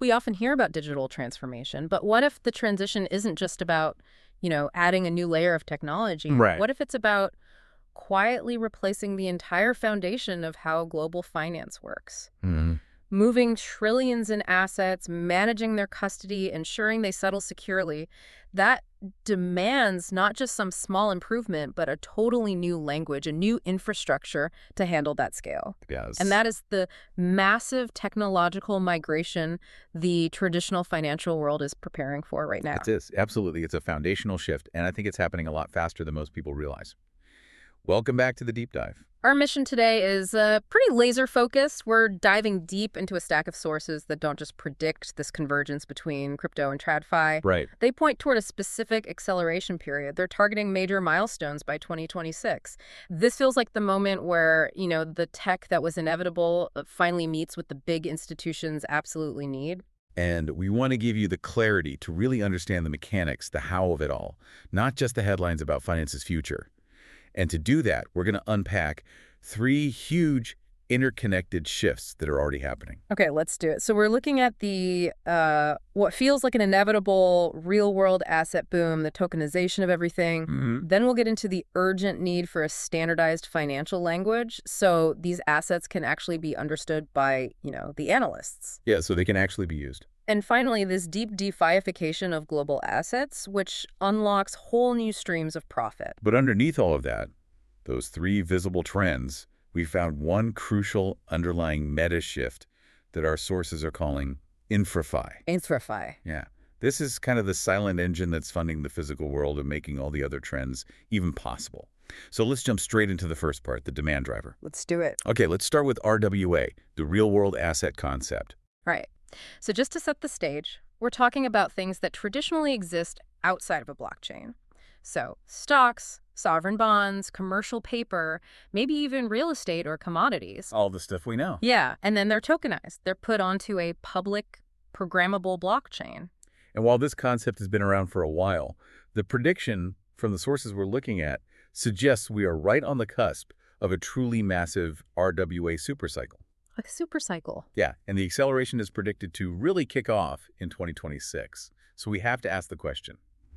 We often hear about digital transformation, but what if the transition isn't just about, adding a new layer of technology? Right. What if it's about quietly replacing the entire foundation of how global finance works? Hmm. Moving trillions in assets, managing their custody, ensuring they settle securely, that demands not just some small improvement, but a totally new language, a new infrastructure to handle that scale. And Yes. that is the massive technological migration the traditional financial world is preparing for right now. It is. Absolutely. It's a foundational shift, and I think it's happening a lot faster than most people realize. Welcome back to the deep dive. Our mission today is pretty laser focused. We're diving deep into a stack of sources that don't just predict this convergence between crypto and TradFi. Right. They point toward a specific acceleration period. They're targeting major milestones by 2026. This feels like the moment where, the tech that was inevitable finally meets what the big institutions absolutely need. And we want to give you the clarity to really understand the mechanics, the how of it all, not just the headlines about finance's future. And to do that, we're going to unpack three huge interconnected shifts that are already happening. Okay, let's do it. So we're looking at the what feels like an inevitable real-world asset boom, the tokenization of everything. Then we'll get into the urgent need for a standardized financial language so these assets can actually be understood by, the analysts. Yeah, so they can actually be used. And finally, this deep DeFiification of global assets, which unlocks whole new streams of profit. But underneath all of that, those three visible trends, we found one crucial underlying meta shift that our sources are calling InfraFi. InfraFi. Yeah. This is kind of the silent engine that's funding the physical world and making all the other trends even possible. So let's jump straight into the first part, the demand driver. Let's do it. Okay, let's start with RWA, the real-world asset concept. Right. So just to set the stage, we're talking about things that traditionally exist outside of a blockchain. So stocks, sovereign bonds, commercial paper, maybe even real estate or commodities. All the stuff we know. Yeah, and then they're tokenized. They're put onto a public programmable blockchain. And while this concept has been around for a while, the prediction from the sources we're looking at suggests we are right on the cusp of a truly massive RWA supercycle. A super cycle. Yeah, and the acceleration is predicted to really kick off in 2026. So we have to ask the question,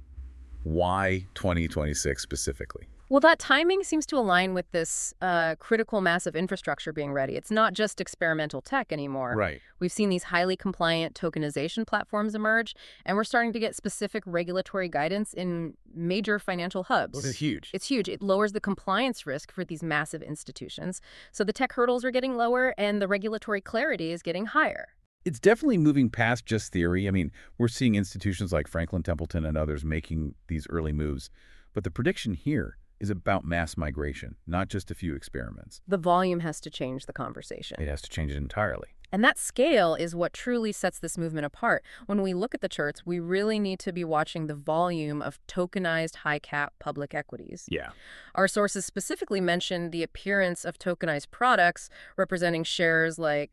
why 2026 specifically? Well, that timing seems to align with this critical mass of infrastructure being ready. It's not just experimental tech anymore. Right. We've seen these highly compliant tokenization platforms emerge, and we're starting to get specific regulatory guidance in major financial hubs. This is huge. It's huge. It lowers the compliance risk for these massive institutions. So the tech hurdles are getting lower, and the regulatory clarity is getting higher. It's definitely moving past just theory. I mean, we're seeing institutions like Franklin Templeton and others making these early moves. But the prediction here is about mass migration, not just a few experiments. The volume has to change the conversation. It has to change it entirely. And that scale is what truly sets this movement apart. When we look at the charts, we really need to be watching the volume of tokenized high-cap public equities. Yeah. Our sources specifically mentioned the appearance of tokenized products representing shares like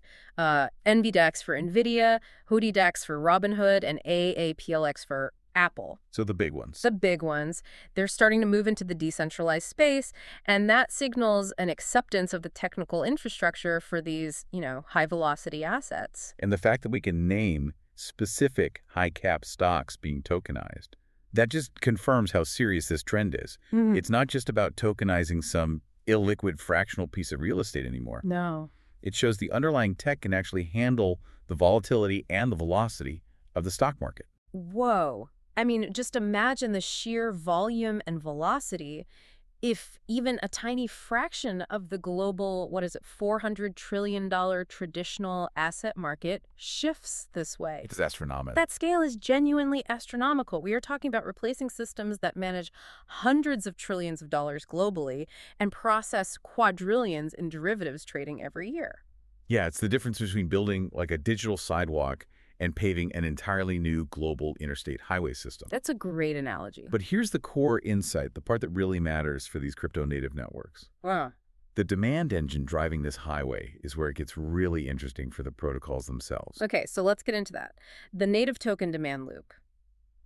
NVDAX for NVIDIA, HOODIDAX for Robinhood, and AAPLX for Apple. So the big ones. The big ones. They're starting to move into the decentralized space, and that signals an acceptance of the technical infrastructure for these, high-velocity assets. And the fact that we can name specific high-cap stocks being tokenized, that just confirms how serious this trend is. It's not just about tokenizing some illiquid fractional piece of real estate anymore. No. It shows the underlying tech can actually handle the volatility and the velocity of the stock market. Whoa. I mean, just imagine the sheer volume and velocity if even a tiny fraction of the global, $400 trillion traditional asset market shifts this way. It's astronomical. That scale is genuinely astronomical. We are talking about replacing systems that manage hundreds of trillions of dollars globally and process quadrillions in derivatives trading every year. Yeah, it's the difference between building like a digital sidewalk and paving an entirely new global interstate highway system. That's a great analogy. But here's the core insight, the part that really matters for these crypto-native networks. Wow. The demand engine driving this highway is where it gets really interesting for the protocols themselves. Okay, so let's get into that. The native token demand loop.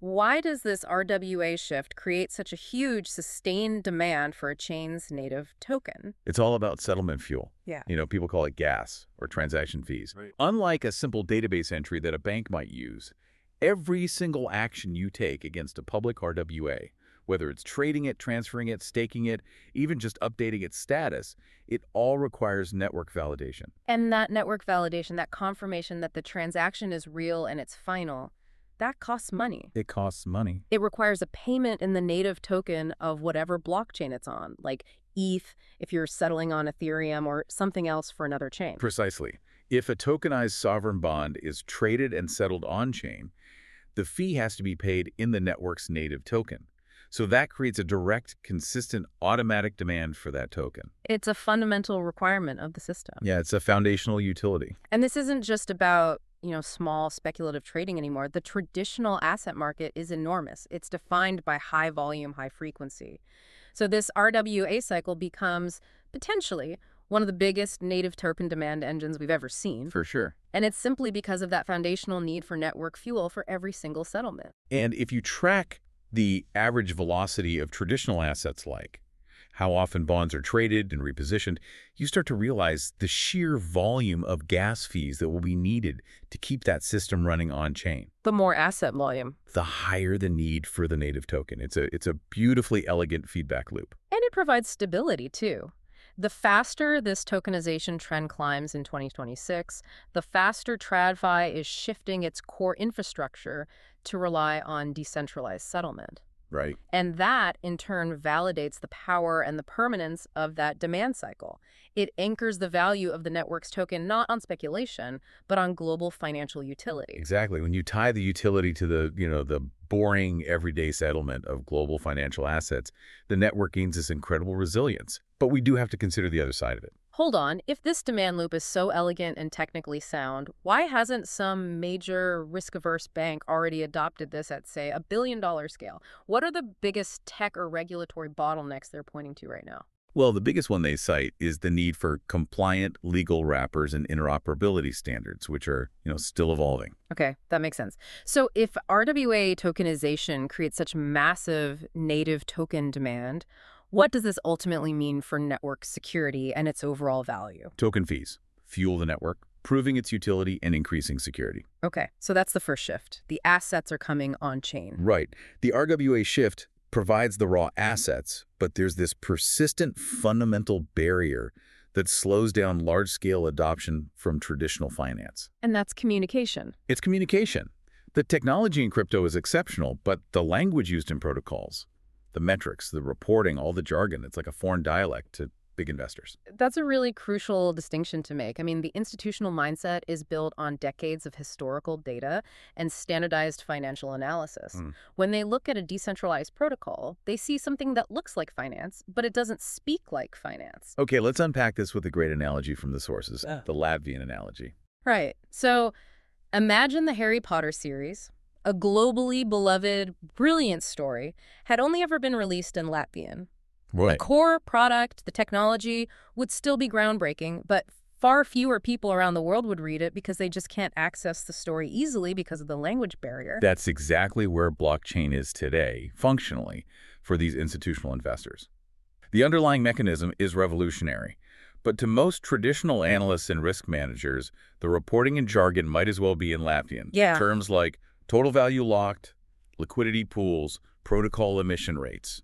Why does this RWA shift create such a huge sustained demand for a chain's native token? It's all about settlement fuel. Yeah. People call it gas or transaction fees. Right. Unlike a simple database entry that a bank might use, every single action you take against a public RWA, whether it's trading it, transferring it, staking it, even just updating its status, it all requires network validation. And that network validation, that confirmation that the transaction is real and it's final, that costs money. It costs money. It requires a payment in the native token of whatever blockchain it's on, like ETH if you're settling on Ethereum or something else for another chain. Precisely. If a tokenized sovereign bond is traded and settled on-chain, the fee has to be paid in the network's native token. So that creates a direct, consistent, automatic demand for that token. It's a fundamental requirement of the system. Yeah, it's a foundational utility. And this isn't just about, small speculative trading anymore. The traditional asset market is enormous. It's defined by high volume, high frequency. So this RWA cycle becomes potentially one of the biggest native token demand engines we've ever seen. For sure. And it's simply because of that foundational need for network fuel for every single settlement. And if you track the average velocity of traditional assets like how often bonds are traded and repositioned, you start to realize the sheer volume of gas fees that will be needed to keep that system running on-chain. The more asset volume. The higher the need for the native token. It's a beautifully elegant feedback loop. And it provides stability, too. The faster this tokenization trend climbs in 2026, the faster TradFi is shifting its core infrastructure to rely on decentralized settlement. Right. And that, in turn, validates the power and the permanence of that demand cycle. It anchors the value of the network's token not on speculation, but on global financial utility. Exactly. When you tie the utility to the boring everyday settlement of global financial assets, the network gains this incredible resilience. But we do have to consider the other side of it. Hold on, if this demand loop is so elegant and technically sound, why hasn't some major risk-averse bank already adopted this at, say, $1 billion scale? What are the biggest tech or regulatory bottlenecks they're pointing to right now? Well, the biggest one they cite is the need for compliant legal wrappers and interoperability standards, which are, still evolving. Okay, that makes sense. So if RWA tokenization creates such massive native token demand, what does this ultimately mean for network security and its overall value? Token fees fuel the network, proving its utility and increasing security. Okay, so that's the first shift. The assets are coming on-chain. Right. The RWA shift provides the raw assets, but there's this persistent fundamental barrier that slows down large-scale adoption from traditional finance. And that's communication. It's communication. The technology in crypto is exceptional, but the language used in protocols, the metrics, the reporting, all the jargon, it's like a foreign dialect to big investors. That's a really crucial distinction to make. I mean, the institutional mindset is built on decades of historical data and standardized financial analysis. When they look at a decentralized protocol, they see something that looks like finance, but it doesn't speak like finance. Okay, let's unpack this with a great analogy from the sources, the Latvian analogy. Right. So imagine the Harry Potter series. A globally beloved, brilliant story had only ever been released in Latvian. Right. The core product, the technology, would still be groundbreaking, but far fewer people around the world would read it because they just can't access the story easily because of the language barrier. That's exactly where blockchain is today, functionally, for these institutional investors. The underlying mechanism is revolutionary. But to most traditional analysts and risk managers, the reporting and jargon might as well be in Latvian. Yeah. Terms like total value locked, liquidity pools, protocol emission rates.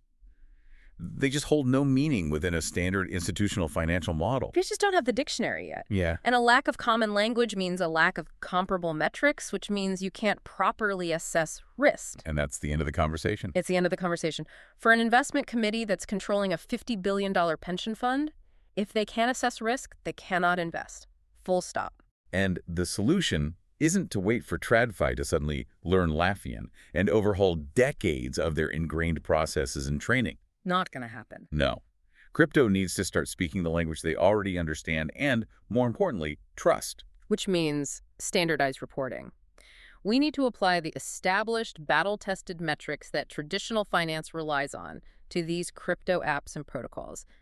They just hold no meaning within a standard institutional financial model. We just don't have the dictionary yet. Yeah. And a lack of common language means a lack of comparable metrics, which means you can't properly assess risk. And that's the end of the conversation. It's the end of the conversation. For an investment committee that's controlling a $50 billion pension fund, if they can't assess risk, they cannot invest. Full stop. And the solution isn't to wait for TradFi to suddenly learn Latvian and overhaul decades of their ingrained processes and training. Not going to happen. No. Crypto needs to start speaking the language they already understand and, more importantly, trust. Which means standardized reporting. We need to apply the established, battle-tested metrics that traditional finance relies on to these crypto apps and protocols.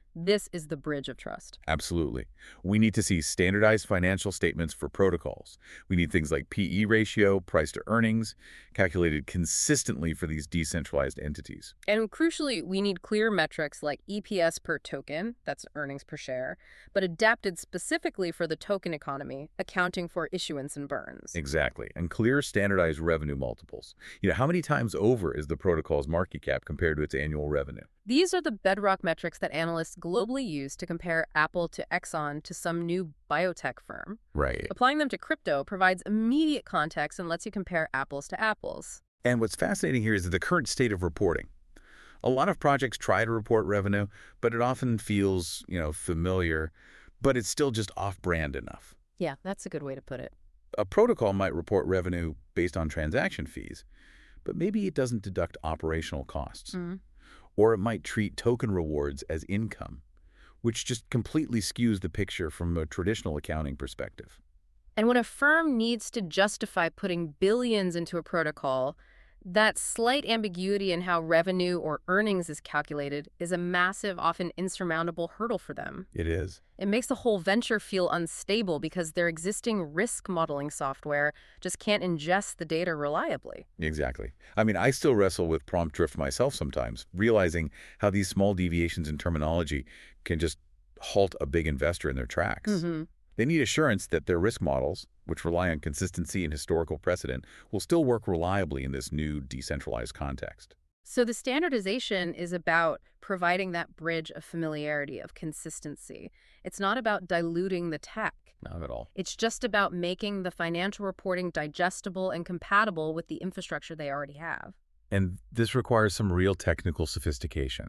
This is the bridge of trust. Absolutely. We need to see standardized financial statements for protocols. We need things like PE ratio, price to earnings, calculated consistently for these decentralized entities. And crucially, we need clear metrics like EPS per token, that's earnings per share, but adapted specifically for the token economy, accounting for issuance and burns. Exactly. And clear standardized revenue multiples. How many times over is the protocol's market cap compared to its annual revenue? These are the bedrock metrics that analysts globally use to compare Apple to Exxon to some new biotech firm. Right. Applying them to crypto provides immediate context and lets you compare apples to apples. And what's fascinating here is the current state of reporting. A lot of projects try to report revenue, but it often feels, familiar, but it's still just off-brand enough. Yeah, that's a good way to put it. A protocol might report revenue based on transaction fees, but maybe it doesn't deduct operational costs. Or it might treat token rewards as income, which just completely skews the picture from a traditional accounting perspective. And when a firm needs to justify putting billions into a protocol, that slight ambiguity in how revenue or earnings is calculated is a massive, often insurmountable hurdle for them. It is. It makes the whole venture feel unstable because their existing risk modeling software just can't ingest the data reliably. Exactly. I still wrestle with prompt drift myself sometimes, realizing how these small deviations in terminology can just halt a big investor in their tracks. They need assurance that their risk models, which rely on consistency and historical precedent, will still work reliably in this new decentralized context. So the standardization is about providing that bridge of familiarity, of consistency. It's not about diluting the tech. Not at all. It's just about making the financial reporting digestible and compatible with the infrastructure they already have. And this requires some real technical sophistication.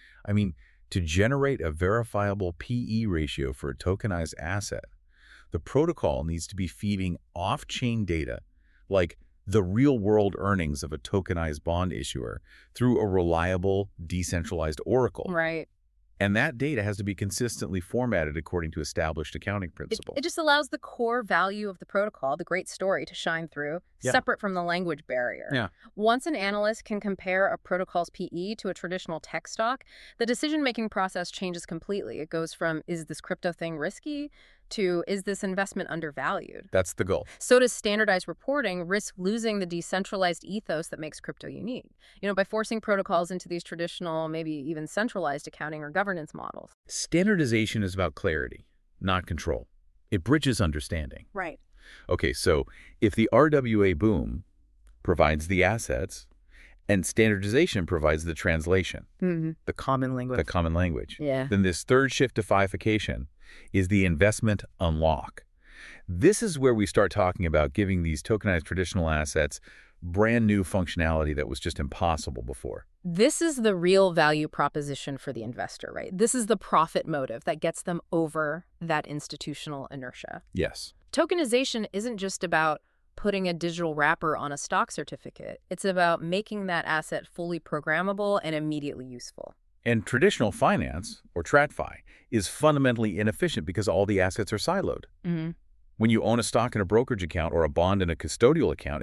To generate a verifiable PE ratio for a tokenized asset, the protocol needs to be feeding off-chain data, like the real-world earnings of a tokenized bond issuer, through a reliable, decentralized oracle. Right. And that data has to be consistently formatted according to established accounting principles. It just allows the core value of the protocol, the great story, to shine through, separate from the language barrier. Once an analyst can compare a protocol's PE to a traditional tech stock, the decision-making process changes completely. It goes from, is this crypto thing risky, to, is this investment undervalued? That's the goal. So does standardized reporting risk losing the decentralized ethos that makes crypto unique? By forcing protocols into these traditional, maybe even centralized accounting or governance models. Standardization is about clarity, not control. It bridges understanding. Right. Okay, so if the RWA boom provides the assets and standardization provides the translation, the common language. Then this third shift to FIification is the investment unlock. This is where we start talking about giving these tokenized traditional assets brand new functionality that was just impossible before. This is the real value proposition for the investor, right? This is the profit motive that gets them over that institutional inertia. Yes. Tokenization isn't just about putting a digital wrapper on a stock certificate. It's about making that asset fully programmable and immediately useful. And traditional finance, or TradFi, is fundamentally inefficient because all the assets are siloed. When you own a stock in a brokerage account or a bond in a custodial account,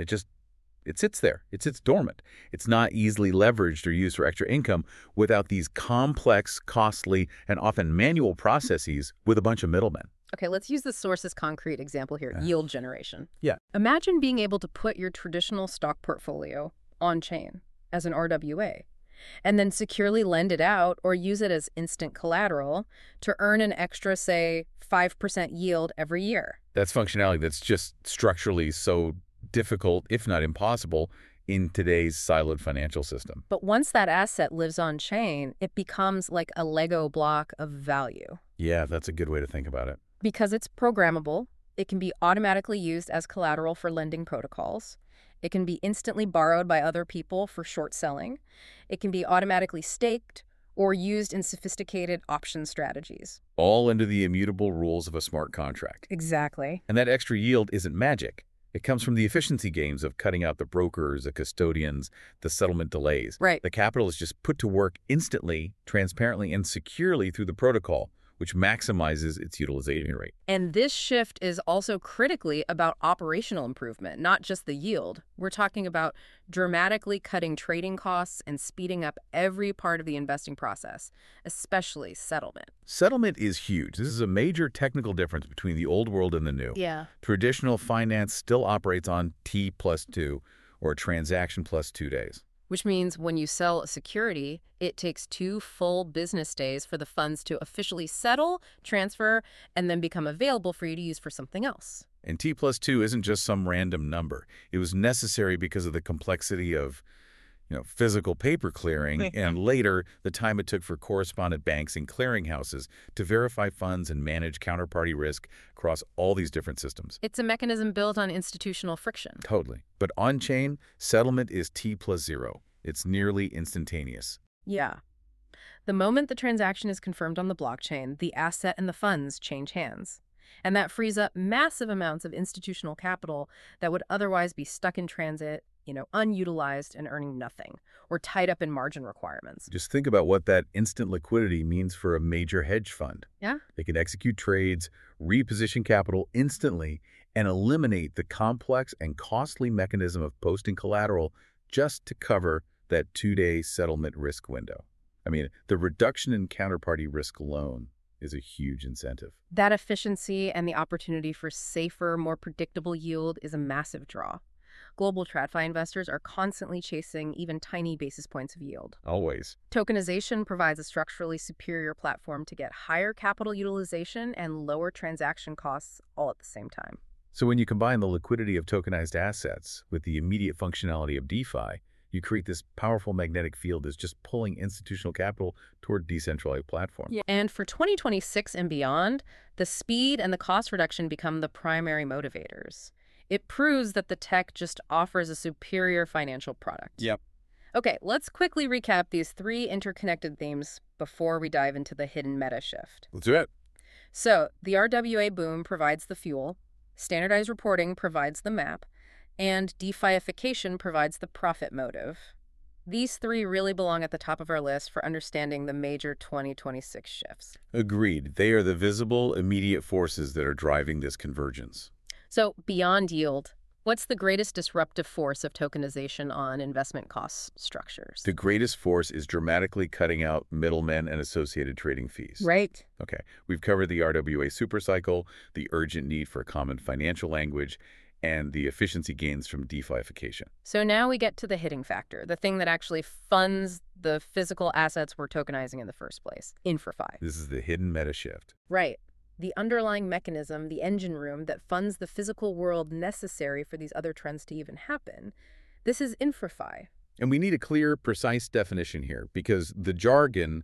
it sits there. It sits dormant. It's not easily leveraged or used for extra income without these complex, costly, and often manual processes with a bunch of middlemen. Okay, let's use the source's concrete example here, yield generation. Yeah. Imagine being able to put your traditional stock portfolio on-chain as an RWA, and then securely lend it out or use it as instant collateral to earn an extra, say, 5% yield every year. That's functionality that's just structurally so difficult, if not impossible, in today's siloed financial system. But once that asset lives on-chain, it becomes like a Lego block of value. Yeah, that's a good way to think about it. Because it's programmable, it can be automatically used as collateral for lending protocols. It can be instantly borrowed by other people for short selling. It can be automatically staked or used in sophisticated option strategies. All under the immutable rules of a smart contract. Exactly. And that extra yield isn't magic. It comes from the efficiency gains of cutting out the brokers, the custodians, the settlement delays. Right. The capital is just put to work instantly, transparently, and securely through the protocol which maximizes its utilization rate. And this shift is also critically about operational improvement, not just the yield. We're talking about dramatically cutting trading costs and speeding up every part of the investing process, especially settlement. Settlement is huge. This is a major technical difference between the old world and the new. Yeah. Traditional finance still operates on T+2, or a transaction plus 2 days. Which means when you sell a security, it takes 2 full business days for the funds to officially settle, transfer, and then become available for you to use for something else. And T+2 isn't just some random number. It was necessary because of the complexity of physical paper clearing, and later the time it took for correspondent banks and clearinghouses to verify funds and manage counterparty risk across all these different systems. It's a mechanism built on institutional friction. Totally. But on-chain, settlement is T+0. It's nearly instantaneous. Yeah. The moment the transaction is confirmed on the blockchain, the asset and the funds change hands. And that frees up massive amounts of institutional capital that would otherwise be stuck in transit, unutilized and earning nothing, or tied up in margin requirements. Just think about what that instant liquidity means for a major hedge fund. Yeah. They can execute trades, reposition capital instantly, and eliminate the complex and costly mechanism of posting collateral just to cover that 2-day settlement risk window. I mean, the reduction in counterparty risk alone is a huge incentive. That efficiency and the opportunity for safer, more predictable yield is a massive draw. Global TradFi investors are constantly chasing even tiny basis points of yield. Always. Tokenization provides a structurally superior platform to get higher capital utilization and lower transaction costs all at the same time. So when you combine the liquidity of tokenized assets with the immediate functionality of DeFi, you create this powerful magnetic field that's just pulling institutional capital toward decentralized platforms. Yeah. And for 2026 and beyond, the speed and the cost reduction become the primary motivators. It proves that the tech just offers a superior financial product. Yep. Okay, let's quickly recap these 3 interconnected themes before we dive into the hidden meta shift. Let's do it. So, the RWA boom provides the fuel, standardized reporting provides the map, and DeFiification provides the profit motive. These 3 really belong at the top of our list for understanding the major 2026 shifts. Agreed. They are the visible, immediate forces that are driving this convergence. So, beyond yield, what's the greatest disruptive force of tokenization on investment cost structures? The greatest force is dramatically cutting out middlemen and associated trading fees. Right. Okay, we've covered the RWA supercycle, the urgent need for a common financial language, and the efficiency gains from DeFiification. So now we get to the hitting factor, the thing that actually funds the physical assets we're tokenizing in the first place, InfraFi. This is the hidden meta shift. Right. The underlying mechanism, the engine room that funds the physical world necessary for these other trends to even happen. This is InfraFi. And we need a clear, precise definition here because the jargon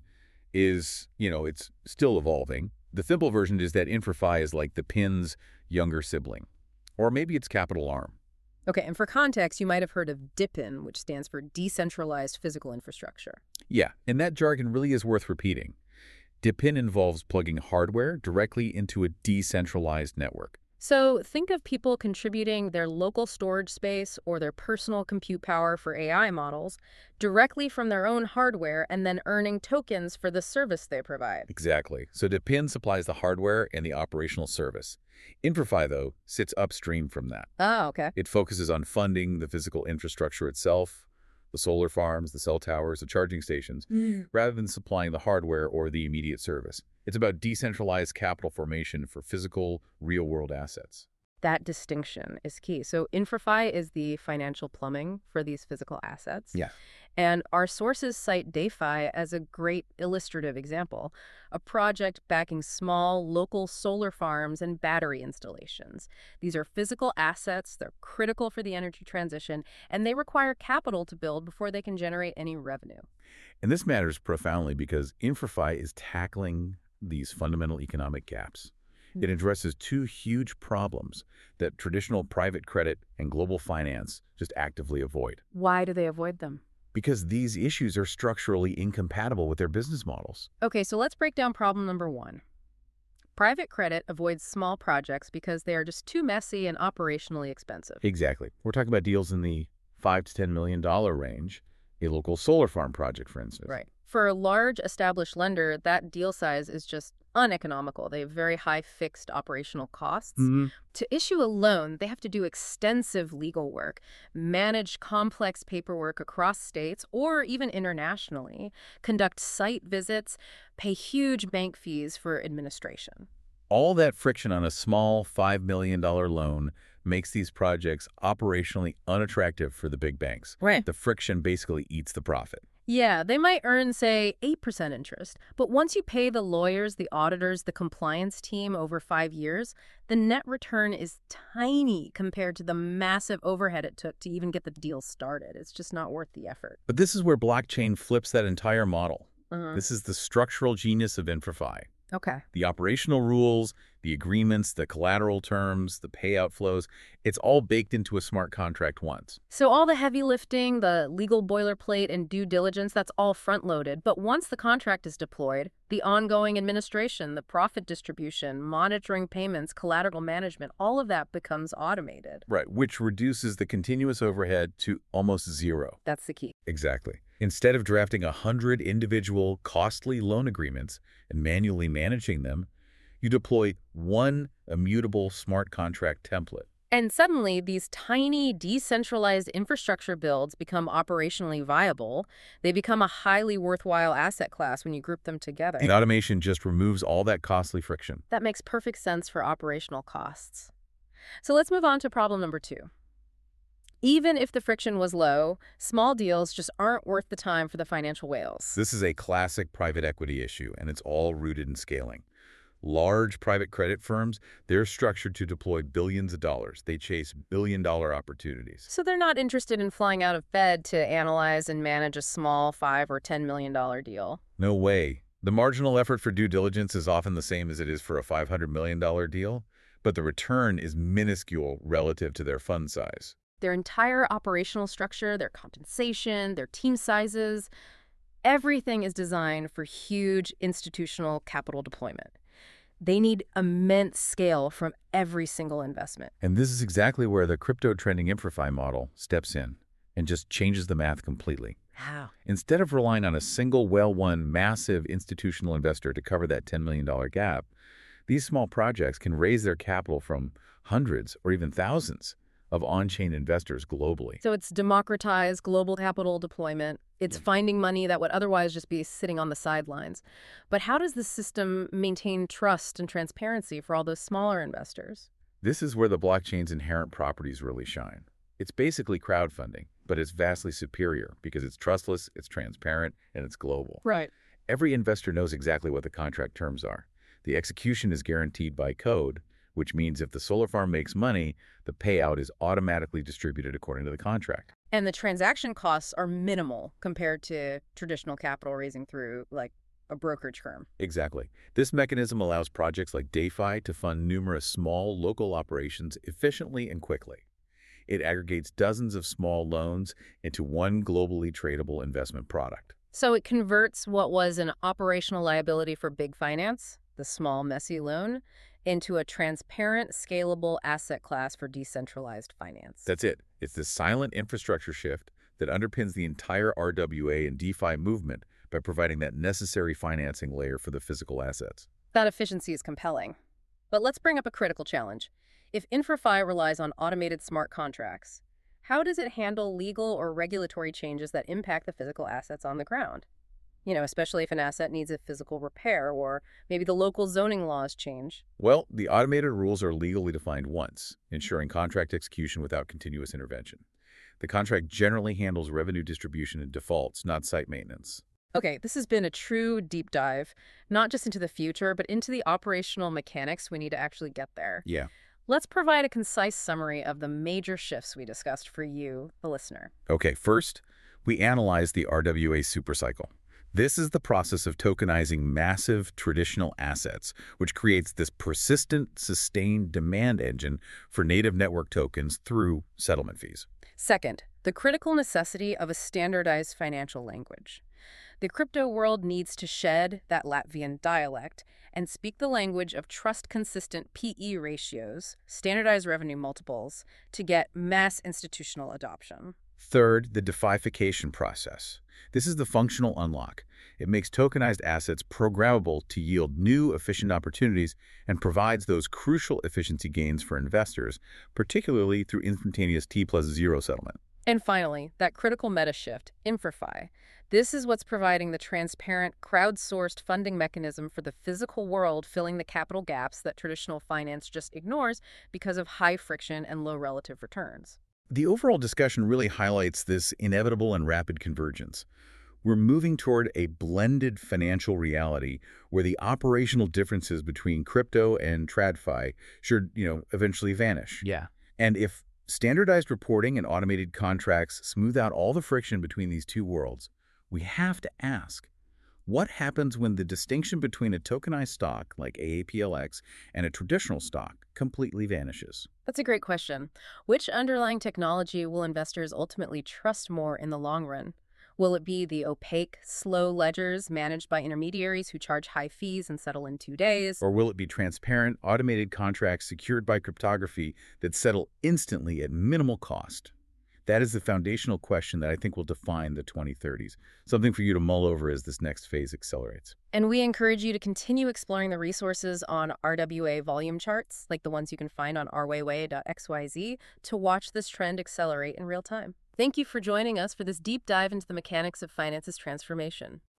is, it's still evolving. The simple version is that InfraFi is like the pin's younger sibling. Or maybe it's capital ARM. Okay, and for context, you might have heard of DePIN, which stands for Decentralized Physical Infrastructure. Yeah, and that jargon really is worth repeating. DePIN involves plugging hardware directly into a decentralized network. So think of people contributing their local storage space or their personal compute power for AI models directly from their own hardware and then earning tokens for the service they provide. Exactly. So DePIN supplies the hardware and the operational service. InfraFi, though, sits upstream from that. Oh, okay. It focuses on funding the physical infrastructure itself, the solar farms, the cell towers, the charging stations, rather than supplying the hardware or the immediate service. It's about decentralized capital formation for physical, real-world assets. That distinction is key. So InfraFi is the financial plumbing for these physical assets. Yeah. And our sources cite DeFi as a great illustrative example, a project backing small local solar farms and battery installations. These are physical assets, they're critical for the energy transition, and they require capital to build before they can generate any revenue. And this matters profoundly because InfraFi is tackling these fundamental economic gaps. It addresses 2 huge problems that traditional private credit and global finance just actively avoid. Why do they avoid them? Because these issues are structurally incompatible with their business models. Okay, so let's break down problem number 1. Private credit avoids small projects because they are just too messy and operationally expensive. Exactly. We're talking about deals in the $5 to $10 million range, a local solar farm project, for instance. Right. For a large established lender, that deal size is just uneconomical. They have very high fixed operational costs. Mm-hmm. To issue a loan, they have to do extensive legal work, manage complex paperwork across states or even internationally, conduct site visits, pay huge bank fees for administration. All that friction on a small $5 million loan makes these projects operationally unattractive for the big banks. Right. The friction basically eats the profit. Yeah, they might earn, say, 8% interest. But once you pay the lawyers, the auditors, the compliance team over 5 years, the net return is tiny compared to the massive overhead it took to even get the deal started. It's just not worth the effort. But this is where blockchain flips that entire model. Uh-huh. This is the structural genius of InfraFi. Okay. The operational rules, the agreements, the collateral terms, the payout flows, it's all baked into a smart contract once. So all the heavy lifting, the legal boilerplate and due diligence, that's all front-loaded. But once the contract is deployed, the ongoing administration, the profit distribution, monitoring payments, collateral management, all of that becomes automated. Right, which reduces the continuous overhead to almost zero. That's the key. Exactly. Instead of drafting 100 individual, costly loan agreements and manually managing them, you deploy one immutable smart contract template. And suddenly, these tiny, decentralized infrastructure builds become operationally viable. They become a highly worthwhile asset class when you group them together. The automation just removes all that costly friction. That makes perfect sense for operational costs. So let's move on to problem number 2. Even if the friction was low, small deals just aren't worth the time for the financial whales. This is a classic private equity issue, and it's all rooted in scaling. Large private credit firms, they're structured to deploy billions of dollars. They chase billion-dollar opportunities. So they're not interested in flying out of bed to analyze and manage a small $5 or $10 million deal. No way. The marginal effort for due diligence is often the same as it is for a $500 million deal, but the return is minuscule relative to their fund size. Their entire operational structure, their compensation, their team sizes, everything is designed for huge institutional capital deployment. They need immense scale from every single investment. And this is exactly where the crypto trending InfraFi model steps in and just changes the math completely. How? Instead of relying on a single well-won massive institutional investor to cover that $10 million gap, these small projects can raise their capital from hundreds or even thousands of on-chain investors globally. So it's democratized global capital deployment. It's finding money that would otherwise just be sitting on the sidelines. But how does the system maintain trust and transparency for all those smaller investors? This is where the blockchain's inherent properties really shine. It's basically crowdfunding, but it's vastly superior because it's trustless, it's transparent, and it's global. Right. Every investor knows exactly what the contract terms are. The execution is guaranteed by code, which means if the solar farm makes money, the payout is automatically distributed according to the contract. And the transaction costs are minimal compared to traditional capital raising through, like, a brokerage firm. Exactly. This mechanism allows projects like DeFi to fund numerous small local operations efficiently and quickly. It aggregates dozens of small loans into one globally tradable investment product. So it converts what was an operational liability for big finance, the small, messy loan, into a transparent, scalable asset class for decentralized finance. That's it. It's the silent infrastructure shift that underpins the entire RWA and DeFi movement by providing that necessary financing layer for the physical assets. That efficiency is compelling. But let's bring up a critical challenge. If InfraFi relies on automated smart contracts, how does it handle legal or regulatory changes that impact the physical assets on the ground? You know, especially if an asset needs a physical repair or maybe the local zoning laws change. Well, the automated rules are legally defined once, ensuring contract execution without continuous intervention. The contract generally handles revenue distribution and defaults, not site maintenance. Okay, this has been a true deep dive, not just into the future, but into the operational mechanics we need to actually get there. Yeah. Let's provide a concise summary of the major shifts we discussed for you, the listener. Okay, first, we analyze the RWA supercycle. This is the process of tokenizing massive traditional assets, which creates this persistent, sustained demand engine for native network tokens through settlement fees. Second, the critical necessity of a standardized financial language. The crypto world needs to shed that Latvian dialect and speak the language of trust-consistent PE ratios, standardized revenue multiples, to get mass institutional adoption. Third, the DeFification process. This is the functional unlock. It makes tokenized assets programmable to yield new, efficient opportunities and provides those crucial efficiency gains for investors, particularly through instantaneous T+0 settlement. And finally, that critical meta shift, InfraFi. This is what's providing the transparent, crowdsourced funding mechanism for the physical world, filling the capital gaps that traditional finance just ignores because of high friction and low relative returns. The overall discussion really highlights this inevitable and rapid convergence. We're moving toward a blended financial reality where the operational differences between crypto and TradFi should, eventually vanish. Yeah. And if standardized reporting and automated contracts smooth out all the friction between these two worlds, we have to ask, what happens when the distinction between a tokenized stock like AAPLX and a traditional stock completely vanishes? That's a great question. Which underlying technology will investors ultimately trust more in the long run? Will it be the opaque, slow ledgers managed by intermediaries who charge high fees and settle in 2 days? Or will it be transparent, automated contracts secured by cryptography that settle instantly at minimal cost? That is the foundational question that I think will define the 2030s, something for you to mull over as this next phase accelerates. And we encourage you to continue exploring the resources on RWA volume charts, like the ones you can find on rway.xyz, to watch this trend accelerate in real time. Thank you for joining us for this deep dive into the mechanics of finance's transformation.